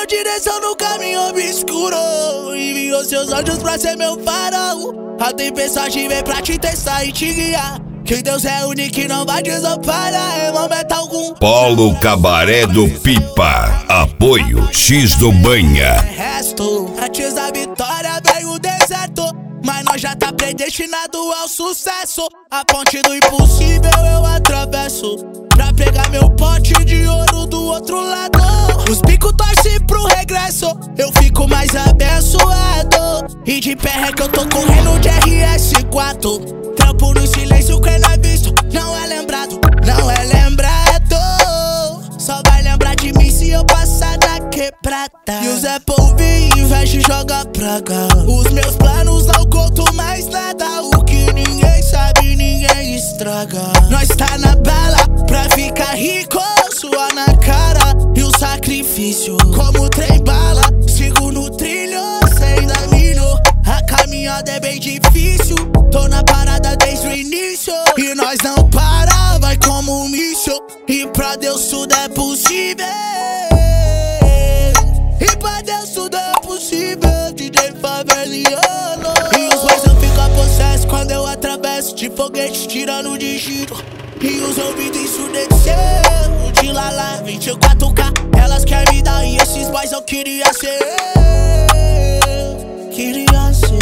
direção no caminho obscuro. Enviou seus anjos pra ser meu farol. A tempestade vem pra te testar e te guiar. Que Deus é único e não vai desamparar em momento algum. Polo Cabaré do Pipa. Apoio X do Banha. Resto, antes da vitória veio o deserto, mas nós já tá predestinado ao sucesso. A ponte do impossível eu atravesso pra pegar meu pote de ouro do outro lado. Os bicos torcem pro regresso, eu fico mais abençoado. E de pé é que eu tô correndo de RS4. Trampo no silêncio, quem não é visto não é lembrado, não é lembrado. Só vai lembrar de mim se eu passar na quebrada. E o Zé Polvinho investe e joga praga. Os meus planos não conto mais nada. O que ninguém sabe, ninguém estraga. Nós tá na bala pra ficar rico, suar na cara e o sacrifício. Como trem bala, sigo no trilho, sem dar milho. A caminhada é bem difícil, tô na parada desde o início. E nós não para, vai como um míssil. E pra Deus tudo é possível. E pra Deus tudo é possível, DJ Faveliano. E os boys eu fico a possesso quando eu atravesso de foguete tirando de giro. E os ouvidos ensurdecendo de Lala 24K, elas querem me dar. E esses boys eu queria ser. Queria ser.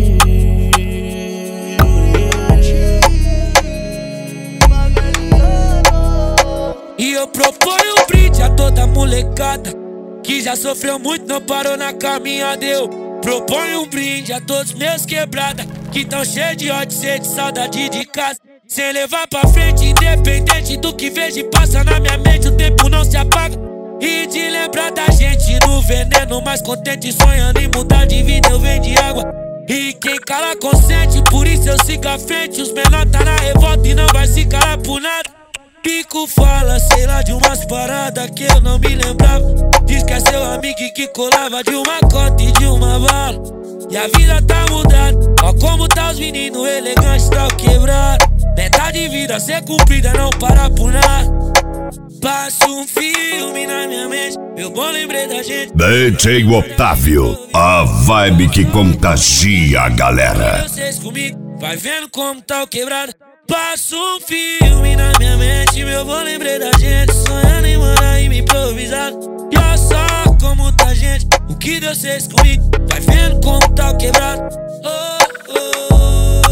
E eu proponho um brinde a toda molecada que já sofreu muito, não parou na caminhada. Eu proponho um brinde a todos meus quebrada que tão cheio de ódio, sede, saudade de casa. Sem levar pra frente, independente do que vejo e passa na minha mente, o tempo não se apaga. E de lembrar da gente no veneno, mais contente, sonhando em mudar de vida, eu venho de água. E quem cala consente, por isso eu sigo à frente. Os menor tá na revolta e não vai se calar por nada. Pico fala, sei lá, de umas paradas que eu não me lembrava. Diz que é seu amigo e que colava de uma cota e de uma bala. E a vida tá mudada, ó como tá os meninos elegantes, tá o quebrado. Meta de vida ser cumprida, não parar por nada. Passo um filme na minha mente, eu bom lembrei da gente. DJ Otávio, a vibe que contagia a galera. Vocês comigo, vai vendo como tá o quebrado. Passo um filme na minha mente, meu bom lembrei da gente. Sonhando em mandar e me improvisar. E olha só como tá gente, o que deu vocês comigo, vai vendo como tá o quebrado. Oh, oh, oh.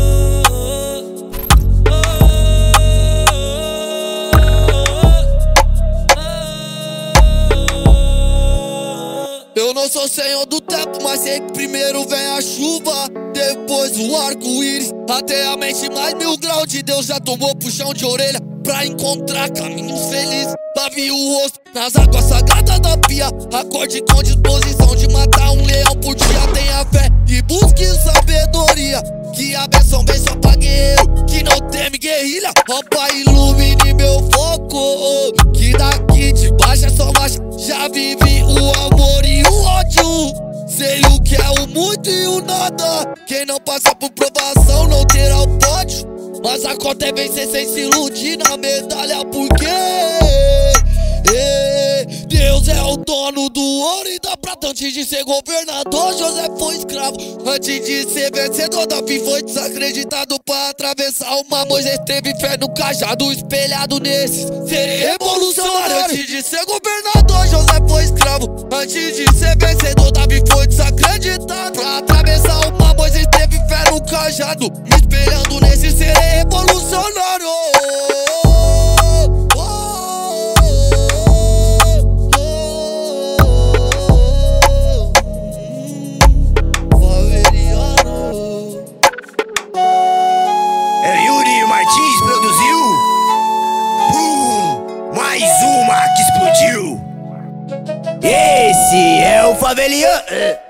Eu não sou senhor do tempo, mas sei que primeiro vem a chuva, depois o arco-íris, até a mente mais 1000 graus de Deus já tomou puxão de orelha pra encontrar caminhos felizes. Lave o rosto nas águas sagradas da pia, acorde com disposição de matar um leão por dia. Tenha fé e busque sabedoria, que a benção vem só pra guerreiro que não teme guerrilha. Ó Pai, ilumine meu foco, que daqui de baixo é só marcha. Já vivi o amor e o ódio, sei o que é o muito e o nada. Quem não passa por provação não terá o pódio, mas a conta é vencer sem se iludir na medalha. Porque Deus é o dono do ouro e da prata. Antes de ser governador, José foi escravo. Antes de ser vencedor, Davi foi desacreditado pra atravessar o mar. Moisés teve fé no cajado, espelhado nesses. Serei revolucionário. Antes de ser governador, José foi escravo. Antes de ser vencedor, Davi foi desacreditado pra atravessar o mar. Moisés teve fé no cajado, me espelhando nesse. Serei revolucionário. Esse é o Faveliano.